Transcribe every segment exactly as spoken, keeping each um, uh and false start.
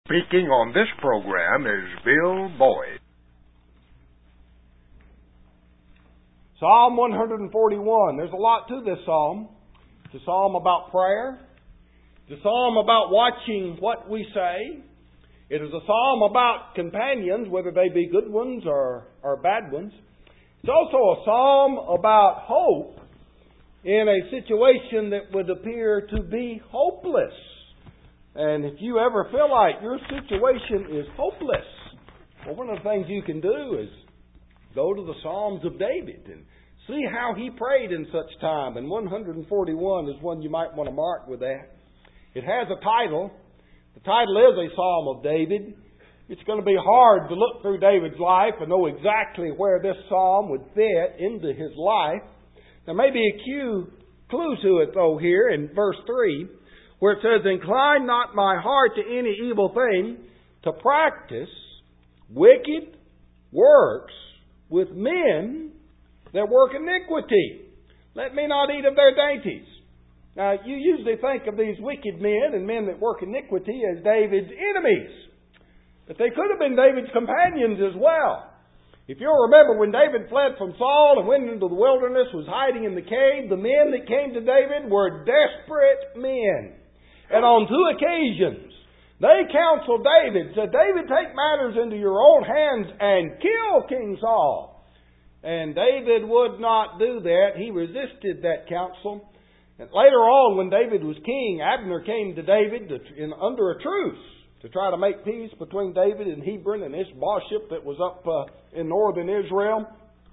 Speaking on this program is Bill Boyd. Psalm one forty-one. There's a lot to this psalm. It's a psalm about prayer. It's a psalm about watching what we say. It is a psalm about companions, whether they be good ones or, or bad ones. It's also a psalm about hope in a situation that would appear to be hopeless. And if you ever feel like your situation is hopeless, well, one of the things you can do is go to the Psalms of David and see how he prayed in such time. And one forty-one is one you might want to mark with that. It has a title. The title is a Psalm of David. It's going to be hard to look through David's life and know exactly where this psalm would fit into his life. There may be a cue, clue to it, though, here in verse three, where it says, "Incline not my heart to any evil thing, to practice wicked works with men that work iniquity. Let me not eat of their dainties." Now, you usually think of these wicked men and men that work iniquity as David's enemies. But they could have been David's companions as well. If you'll remember, when David fled from Saul and went into the wilderness, was hiding in the cave, the men that came to David were desperate men. And on two occasions, they counseled David, said, "David, take matters into your own hands and kill King Saul." And David would not do that. He resisted that counsel. And later on, when David was king, Abner came to David to, in, under a truce to try to make peace between David and Hebron and Ishbosheth that was up uh, in northern Israel.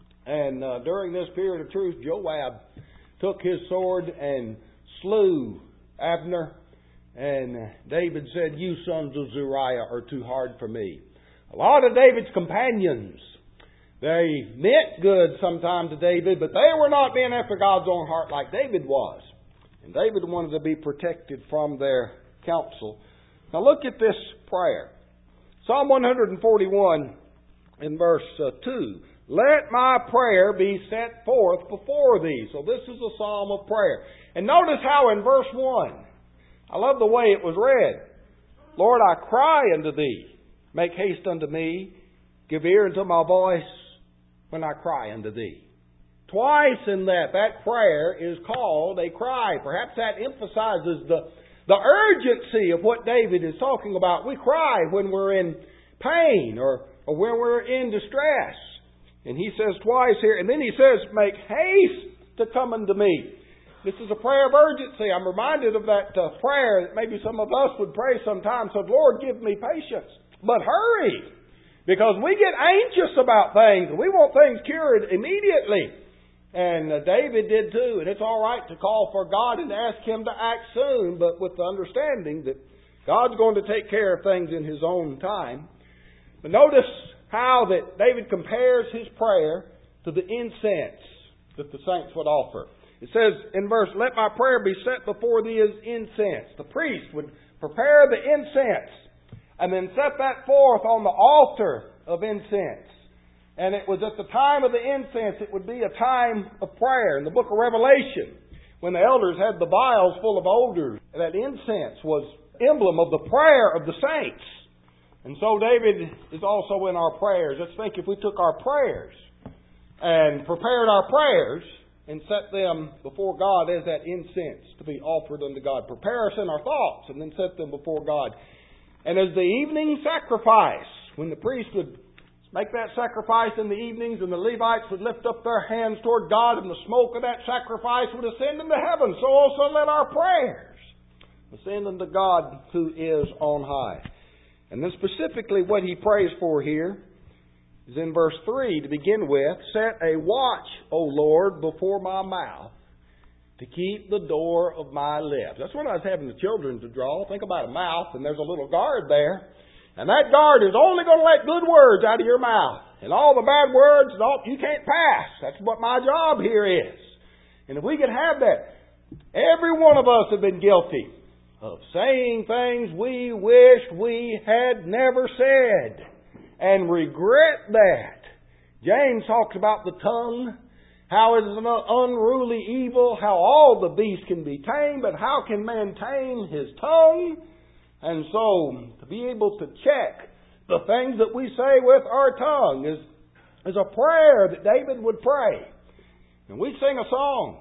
And uh, during this period of truce, Joab took his sword and slew Abner. And David said, "You sons of Zeruiah are too hard for me." A lot of David's companions, they meant good sometimes to David, but they were not being after God's own heart like David was. And David wanted to be protected from their counsel. Now look at this prayer. Psalm one forty-one in verse uh, two. "Let my prayer be set forth before thee." So this is a psalm of prayer. And notice how in verse one, I love the way it was read. "Lord, I cry unto thee. Make haste unto me. Give ear unto my voice when I cry unto thee." Twice in that, that prayer is called a cry. Perhaps that emphasizes the, the urgency of what David is talking about. We cry when we're in pain or, or when we're in distress. And he says twice here, and then he says, "Make haste to come unto me." This is a prayer of urgency. I'm reminded of that uh, prayer that maybe some of us would pray sometimes. So, "Lord, give me patience, but hurry." Because we get anxious about things. We want things cured immediately. And uh, David did too. And it's all right to call for God and ask Him to act soon, but with the understanding that God's going to take care of things in His own time. But notice how that David compares his prayer to the incense that the saints would offer. It says in verse, "Let my prayer be set before thee as incense." The priest would prepare the incense and then set that forth on the altar of incense. And it was at the time of the incense, it would be a time of prayer. In the book of Revelation, when the elders had the vials full of odors, that incense was emblem of the prayer of the saints. And so David is also in our prayers. Let's think if we took our prayers and prepared our prayers and set them before God as that incense to be offered unto God. Prepare us in our thoughts and then set them before God. And as the evening sacrifice, when the priest would make that sacrifice in the evenings and the Levites would lift up their hands toward God and the smoke of that sacrifice would ascend into heaven, so also let our prayers ascend unto God who is on high. And then specifically what he prays for here is in verse three to begin with. "Set a watch, O Lord, before my mouth, to keep the door of my lips." That's when I was having the children to draw. Think about a mouth, and there's a little guard there. And that guard is only going to let good words out of your mouth. And all the bad words, no, you can't pass. That's what my job here is. And if we could have that, every one of us have been guilty of saying things we wished we had never said. And regret that. James talks about the tongue, how it is an unruly evil, how all the beasts can be tamed, but how can man tame his tongue? And so, to be able to check the things that we say with our tongue is, is a prayer that David would pray. And we sing a song.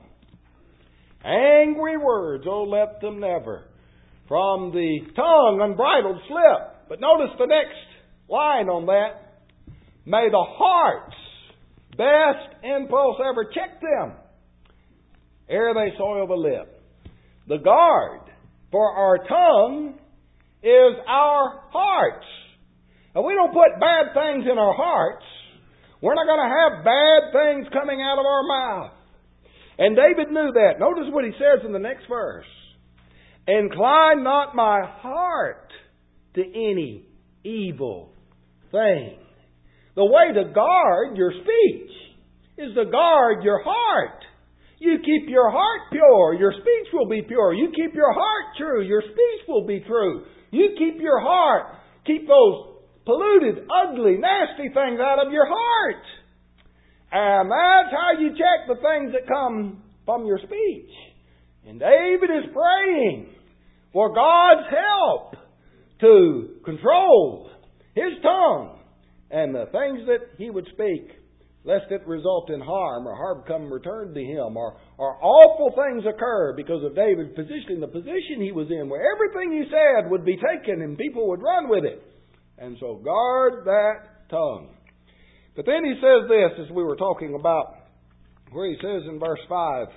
Angry words, oh, let them never from the tongue unbridled slip. But notice the next line on that. May the heart's best impulse ever check them ere they soil the lip. The guard for our tongue is our hearts. And we don't put bad things in our hearts. We're not going to have bad things coming out of our mouth. And David knew that. Notice what he says in the next verse. Incline not my heart to any evil thing. The way to guard your speech is to guard your heart. You keep your heart pure, your speech will be pure. You keep your heart true, your speech will be true. You keep your heart, keep those polluted, ugly, nasty things out of your heart. And that's how you check the things that come from your speech. And David is praying for God's help to control his tongue and the things that he would speak, lest it result in harm or harm come returned to him, or, or awful things occur because of David's position, the position he was in, where everything he said would be taken and people would run with it. And so guard that tongue. But then he says this, as we were talking about, where he says in verse five,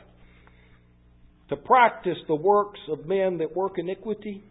to practice the works of men that work iniquity,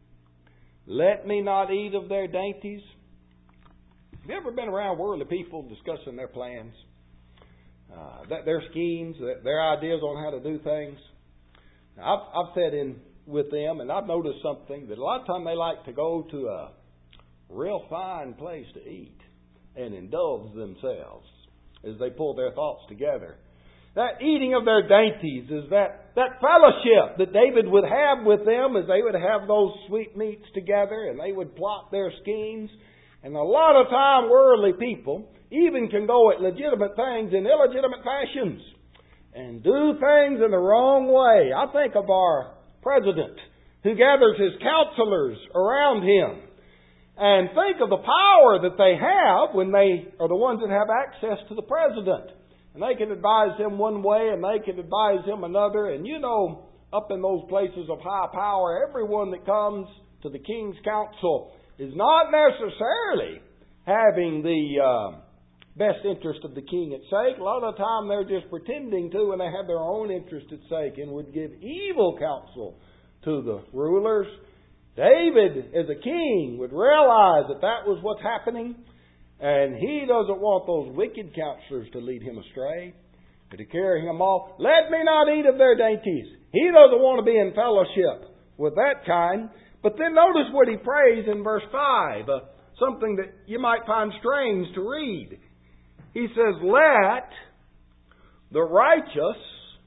let me not eat of their dainties. Have you ever been around worldly people discussing their plans, uh, their schemes, their ideas on how to do things? Now, I've, I've sat in with them, and I've noticed something, that a lot of times they like to go to a real fine place to eat and indulge themselves as they pull their thoughts together. That eating of their dainties is that, that fellowship that David would have with them as they would have those sweet meats together and they would plot their schemes. And a lot of time worldly people even can go at legitimate things in illegitimate fashions and do things in the wrong way. I think of our president who gathers his counselors around him. And think of the power that they have when they are the ones that have access to the president. And they can advise him one way and they can advise him another. And you know, up in those places of high power, everyone that comes to the king's council is not necessarily having the uh, best interest of the king at stake. A lot of the time they're just pretending to, and they have their own interest at stake and would give evil counsel to the rulers. David, as a king, would realize that that was what's happening, and he doesn't want those wicked counselors to lead him astray, or to carry him off. Let me not eat of their dainties. He doesn't want to be in fellowship with that kind. But then notice what he prays in verse five, uh, something that you might find strange to read. He says, let the righteous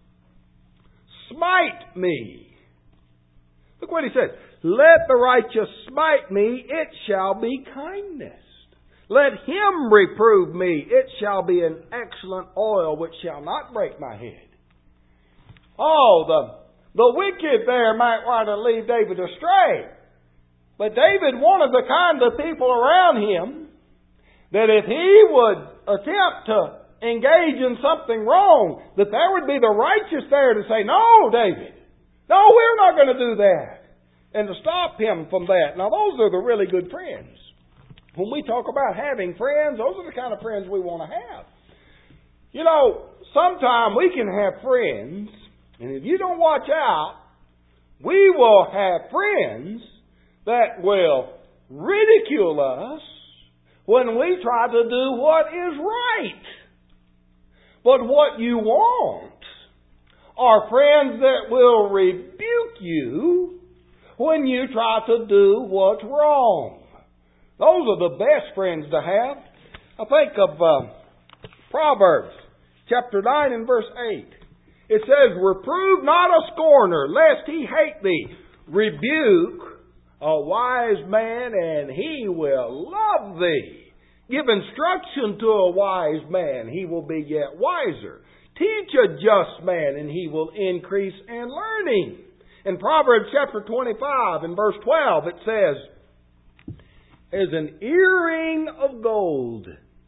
smite me. Look what he says. Let the righteous smite me, it shall be kindness. Let him reprove me, it shall be an excellent oil which shall not break my head. Oh, the The wicked there might want to lead David astray. But David wanted the kind of people around him that if he would attempt to engage in something wrong, that there would be the righteous there to say, no, David, no, we're not going to do that. And to stop him from that. Now, those are the really good friends. When we talk about having friends, those are the kind of friends we want to have. You know, sometimes we can have friends, and if you don't watch out, we will have friends that will ridicule us when we try to do what is right. But what you want are friends that will rebuke you when you try to do what's wrong. Those are the best friends to have. I think of uh, Proverbs chapter nine and verse eight. It says, reprove not a scorner, lest he hate thee. Rebuke a wise man, and he will love thee. Give instruction to a wise man, he will be yet wiser. Teach a just man, and he will increase in learning. In Proverbs chapter twenty-five and verse twelve it says, "As an earring of gold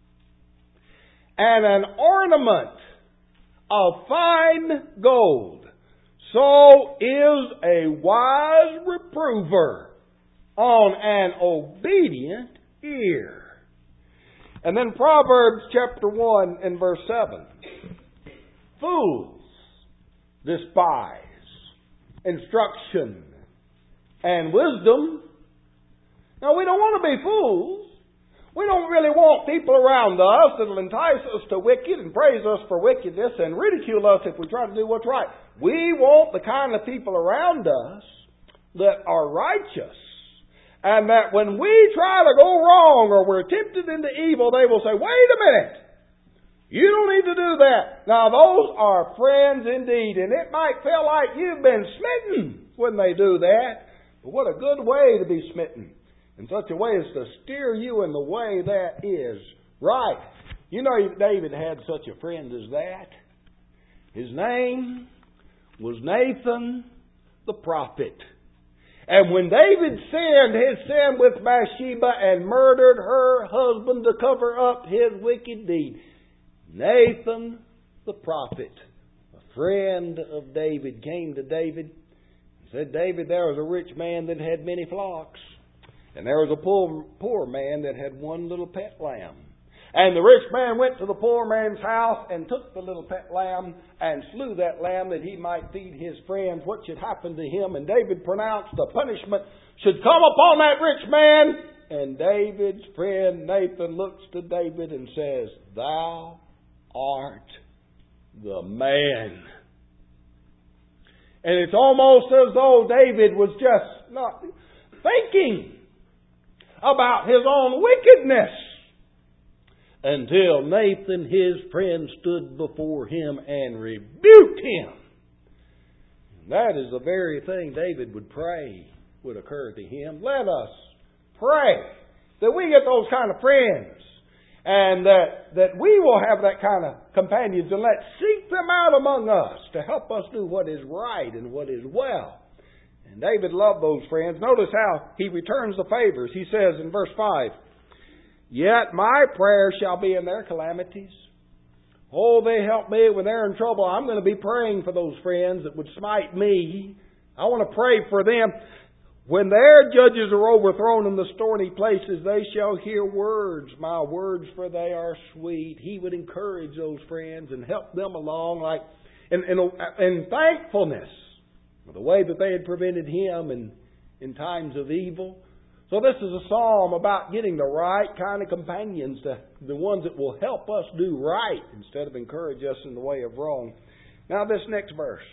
and an ornament of fine gold, so is a wise reprover on an obedient ear." And then Proverbs chapter one and verse seven. "Fools despise instruction and wisdom." Now, we don't want to be fools. We don't really want people around us that will entice us to wicked and praise us for wickedness and ridicule us if we try to do what's right. We want the kind of people around us that are righteous, and that when we try to go wrong or we're tempted into evil, they will say, "Wait a minute. You don't need to do that." Now, those are friends indeed, and it might feel like you've been smitten when they do that. But what a good way to be smitten, in such a way as to steer you in the way that is right. You know, David had such a friend as that. His name was Nathan the prophet. And when David sinned his sin with Bathsheba and murdered her husband to cover up his wicked deed, Nathan the prophet, a friend of David, came to David and said, "David, there was a rich man that had many flocks, and there was a poor, poor man that had one little pet lamb. And the rich man went to the poor man's house and took the little pet lamb and slew that lamb that he might feed his friends. What should happen to him?" And David pronounced the punishment should come upon that rich man. And David's friend Nathan looks to David and says, "Thou art the man." And it's almost as though David was just not thinking about his own wickedness until Nathan, his friend, stood before him and rebuked him. That is the very thing David would pray would occur to him. Let us pray that we get those kind of friends, and that, that we will have that kind of companions, and let's seek them out among us to help us do what is right and what is well. And David loved those friends. Notice how he returns the favors. He says in verse five, "Yet my prayer shall be in their calamities. Oh, they help me when they're in trouble. I'm going to be praying for those friends that would smite me. I want to pray for them. When their judges are overthrown in the stony places, they shall hear words, my words, for they are sweet." He would encourage those friends and help them along, like in, in, in thankfulness for the way that they had prevented him in, in times of evil. So this is a psalm about getting the right kind of companions, the, the ones that will help us do right instead of encourage us in the way of wrong. Now this next verse.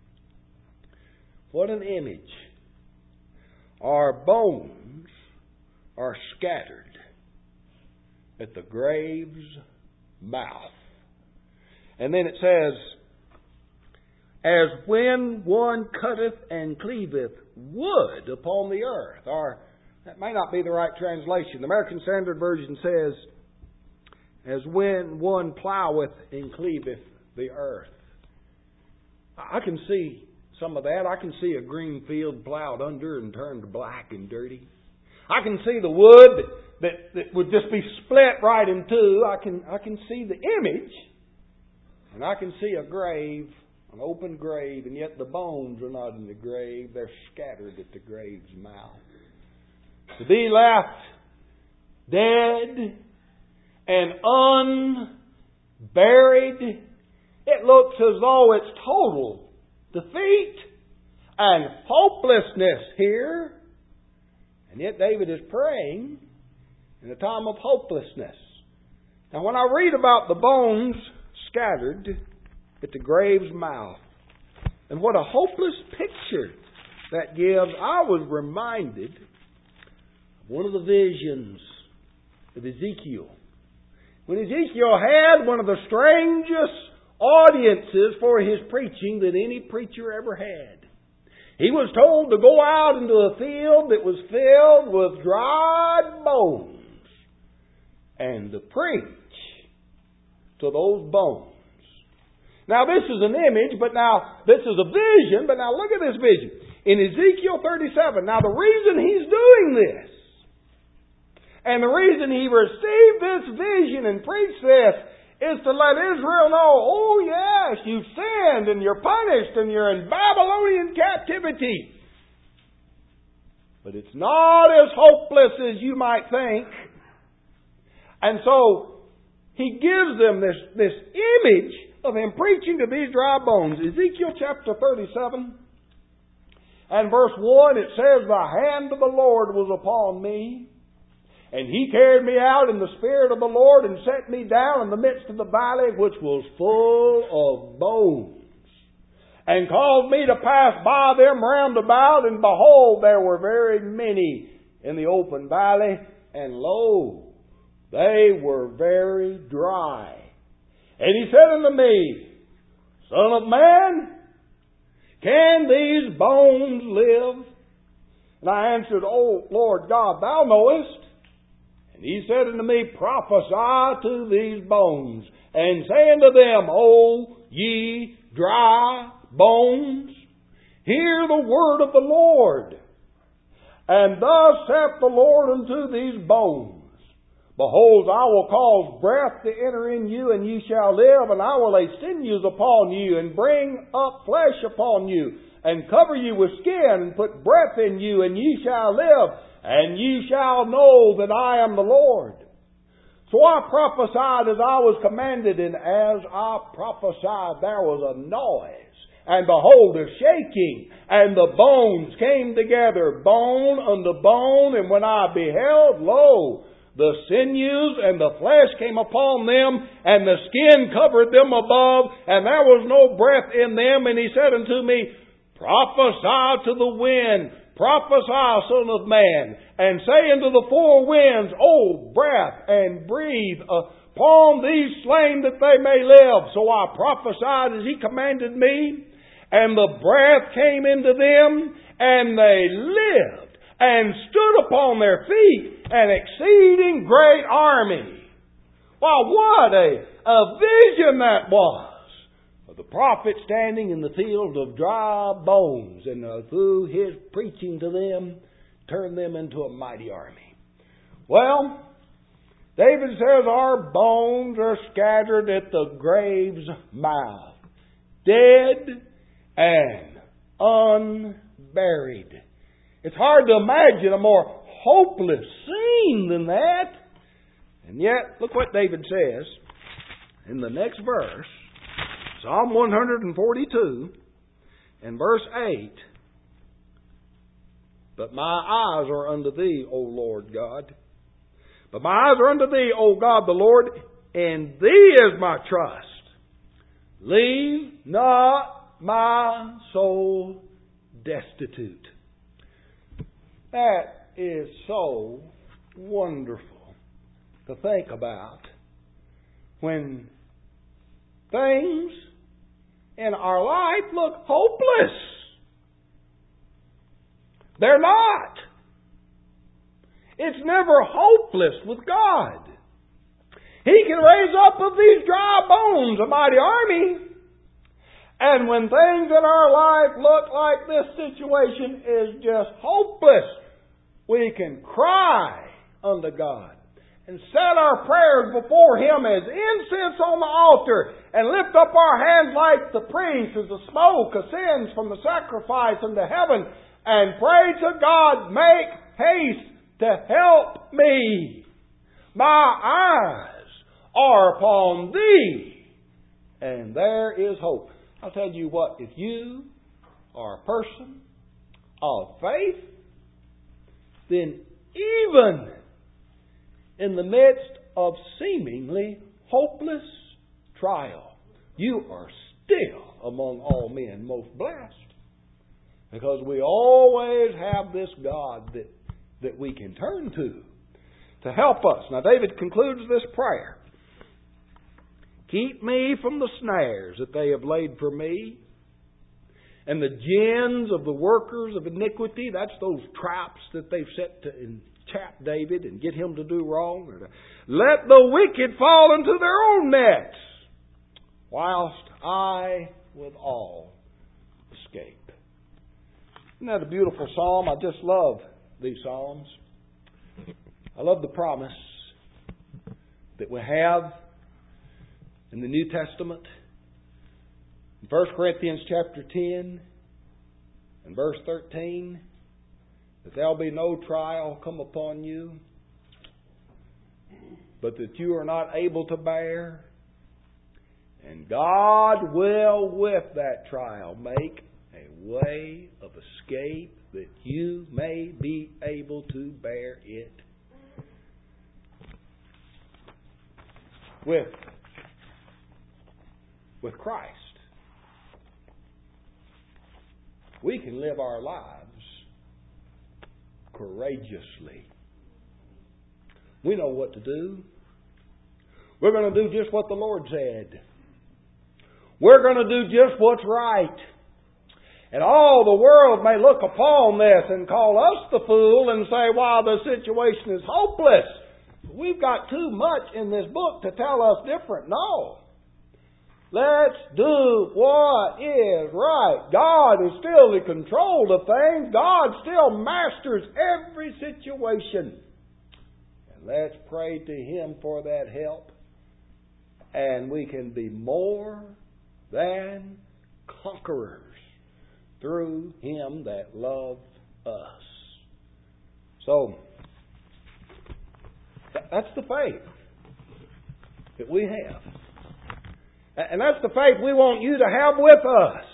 What an image. "Our bones are scattered at the grave's mouth." And then it says, "As when one cutteth and cleaveth wood upon the earth." Or, that may not be the right translation. The American Standard Version says, "As when one ploweth and cleaveth the earth." I can see some of that. I can see a green field plowed under and turned black and dirty. I can see the wood that, that, that would just be split right in two. I can, I can see the image. And I can see a grave, an open grave, and yet the bones are not in the grave. They're scattered at the grave's mouth. To be left dead and unburied, it looks as though it's total defeat and hopelessness here. And yet David is praying in a time of hopelessness. Now when I read about the bones scattered at the grave's mouth, and what a hopeless picture that gives, I was reminded of one of the visions of Ezekiel. When Ezekiel had one of the strangest audiences for his preaching that any preacher ever had. He was told to go out into a field that was filled with dried bones and to preach to those bones. Now this is an image, but now this is a vision, but now look at this vision. In Ezekiel thirty-seven. Now the reason he's doing this, and the reason he received this vision and preached this, is to let Israel know, oh yes, you've sinned and you're punished and you're in Babylonian captivity. But it's not as hopeless as you might think. And so he gives them this, this image of him preaching to these dry bones. Ezekiel chapter thirty-seven and verse one, it says, the hand of the Lord was upon me, and He carried me out in the Spirit of the Lord, and set me down in the midst of the valley, which was full of bones, and caused me to pass by them round about, and behold, there were very many in the open valley, and lo, they were very dry. And He said unto me, Son of man, can these bones live? And I answered, O Lord God, Thou knowest. And He said unto me, Prophesy to these bones, and say unto them, O ye dry bones, hear the word of the Lord. And thus saith the Lord unto these bones, Behold, I will cause breath to enter in you, and ye shall live, and I will lay sinews upon you, and bring up flesh upon you, and cover you with skin, and put breath in you, and ye shall live, and ye shall know that I am the Lord. So I prophesied as I was commanded, and as I prophesied there was a noise, and behold, a shaking, and the bones came together, bone unto bone, and when I beheld, lo, the sinews and the flesh came upon them, and the skin covered them above, and there was no breath in them. And He said unto me, Prophesy to the wind, prophesy, Son of man, and say unto the four winds, O breath, and breathe upon these slain that they may live. So I prophesied as He commanded me, and the breath came into them, and they lived, and stood upon their feet, an exceeding great army. Wow, what a, a vision that was! Of the prophet standing in the field of dry bones, and uh, through his preaching to them, turned them into a mighty army. Well, David says our bones are scattered at the grave's mouth, dead and unburied. It's hard to imagine a more hopeless scene than that. And yet, look what David says in the next verse, Psalm one forty-two, and verse eight. But my eyes are unto Thee, O Lord God. But my eyes are unto Thee, O God the Lord, and Thee is my trust. Leave not my soul destitute. That is so wonderful to think about when things in our life look hopeless. They're not. It's never hopeless with God. He can raise up of these dry bones a mighty army. And when things in our life look like this situation is just hopeless, we can cry unto God and set our prayers before Him as incense on the altar, and lift up our hands like the priest as the smoke ascends from the sacrifice unto heaven, and pray to God, make haste to help me. My eyes are upon Thee, and there is hope. I'll tell you what, if you are a person of faith, then even in the midst of seemingly hopeless trial, you are still among all men most blessed. Because we always have this God that, that we can turn to to help us. Now David concludes this prayer. Keep me from the snares that they have laid for me, and the gins of the workers of iniquity. That's those traps that they've set to entrap David and get him to do wrong. Or to let the wicked fall into their own nets, whilst I withal escape. Isn't that a beautiful psalm? I just love these psalms. I love the promise that we have in the New Testament. In First Corinthians chapter ten and verse thirteen, that there'll be no trial come upon you, but that you are not able to bear. And God will, with that trial, make a way of escape that you may be able to bear it. With, with Christ, we can live our lives courageously. We know what to do. We're going to do just what the Lord said. We're going to do just what's right. And all the world may look upon this and call us the fool and say, wow, the situation is hopeless. We've got too much in this book to tell us different. No. Let's do what is right. God is still in control of things. God still masters every situation. And let's pray to Him for that help. And we can be more than conquerors through Him that loved us. So, that's the faith that we have. And that's the faith we want you to have with us.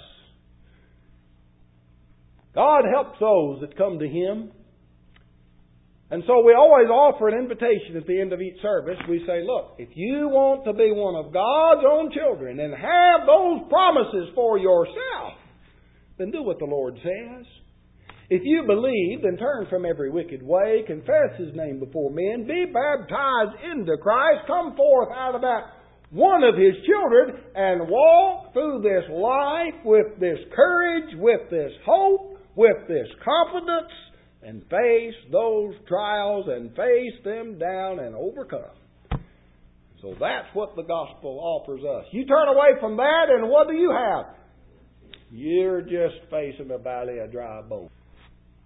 God helps those that come to Him. And so we always offer an invitation at the end of each service. We say, look, if you want to be one of God's own children and have those promises for yourself, then do what the Lord says. If you believe, then turn from every wicked way, confess His name before men, be baptized into Christ, come forth out of that one of His children, and walk through this life with this courage, with this hope, with this confidence, and face those trials and face them down and overcome. So that's what the gospel offers us. You turn away from that, and what do you have? You're just facing a valley of dry bones.